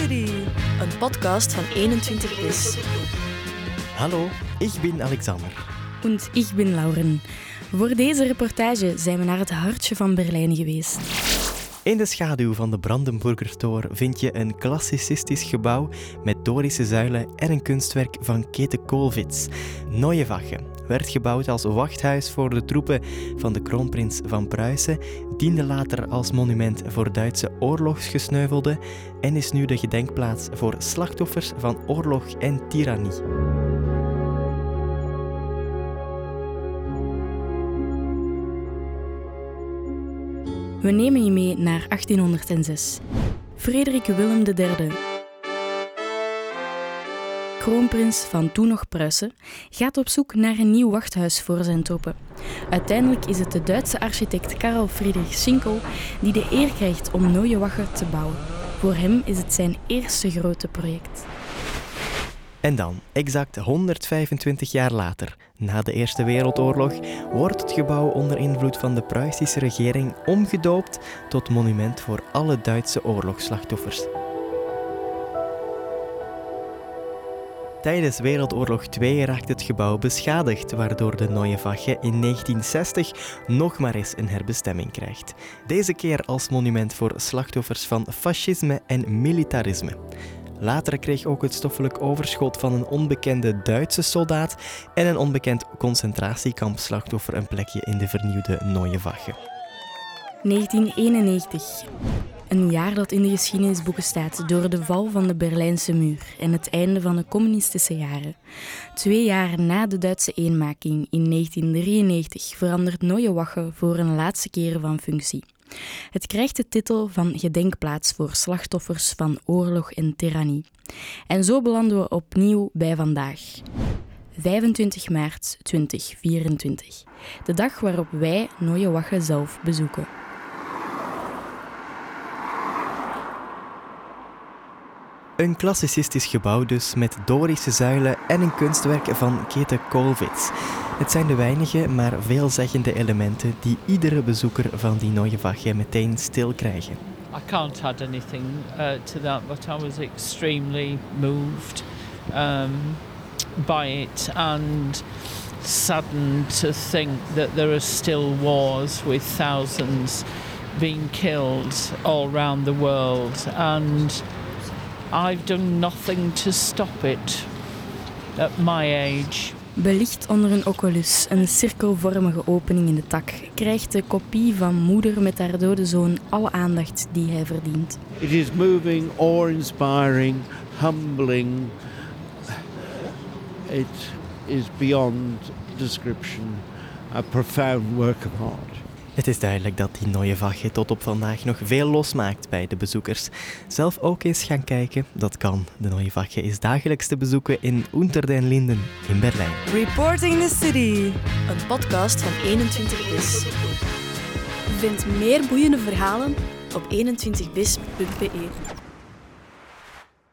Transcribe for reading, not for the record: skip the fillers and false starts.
City, een podcast van 21bis. Hallo, ik ben Alexander. En ik ben Lauren. Voor deze reportage zijn we naar het hartje van Berlijn geweest. In de schaduw van de Brandenburger Tor vind je een klassicistisch gebouw met Dorische zuilen en een kunstwerk van Käthe Kollwitz. Neue Wache werd gebouwd als wachthuis voor de troepen van de kroonprins van Pruisen, diende later als monument voor Duitse oorlogsgesneuvelden en is nu de gedenkplaats voor slachtoffers van oorlog en tirannie. We nemen je mee naar 1806. Frederik Willem III, kroonprins van toen nog Pruisen, gaat op zoek naar een nieuw wachthuis voor zijn troepen. Uiteindelijk is het de Duitse architect Karl Friedrich Schinkel die de eer krijgt om Neue Wache te bouwen. Voor hem is het zijn eerste grote project. En dan, exact 125 jaar later, na de Eerste Wereldoorlog, wordt het gebouw onder invloed van de Pruisische regering omgedoopt tot monument voor alle Duitse oorlogsslachtoffers. Tijdens Wereldoorlog II raakt het gebouw beschadigd, waardoor de Neue Wache in 1960 nog maar eens een herbestemming krijgt. Deze keer als monument voor slachtoffers van fascisme en militarisme. Later kreeg ook het stoffelijk overschot van een onbekende Duitse soldaat en een onbekend concentratiekampslachtoffer een plekje in de vernieuwde Neue Wache. 1991. Een jaar dat in de geschiedenisboeken staat door de val van de Berlijnse muur en het einde van de communistische jaren. 2 jaar na de Duitse eenmaking in 1993 verandert Neue Wache voor een laatste keer van functie. Het krijgt de titel van gedenkplaats voor slachtoffers van oorlog en tirannie. En zo belanden we opnieuw bij vandaag. 25 maart 2024. De dag waarop wij Neue Wache zelf bezoeken. Een klassicistisch gebouw dus met Dorische zuilen en een kunstwerk van Käthe Kollwitz. Het zijn de weinige, maar veelzeggende elementen die iedere bezoeker van die Neue Wache meteen stil krijgen. I can't add anything to that, but I was extremely moved by it and saddened to think that there are still wars with thousands being killed all around the world, and I've done nothing to stop it at my age. Belicht onder een oculus, een cirkelvormige opening in de tak, krijgt de kopie van moeder met haar dode zoon alle aandacht die hij verdient. It is moving, awe-inspiring, humbling. It is beyond description, a profound work of art. Het is duidelijk dat die Neue Wache tot op vandaag nog veel losmaakt bij de bezoekers. Zelf ook eens gaan kijken, dat kan. De Neue Wache is dagelijks te bezoeken in Unter den Linden in Berlijn. Reporting the City, een podcast van 21bis. Vind meer boeiende verhalen op 21bis.be.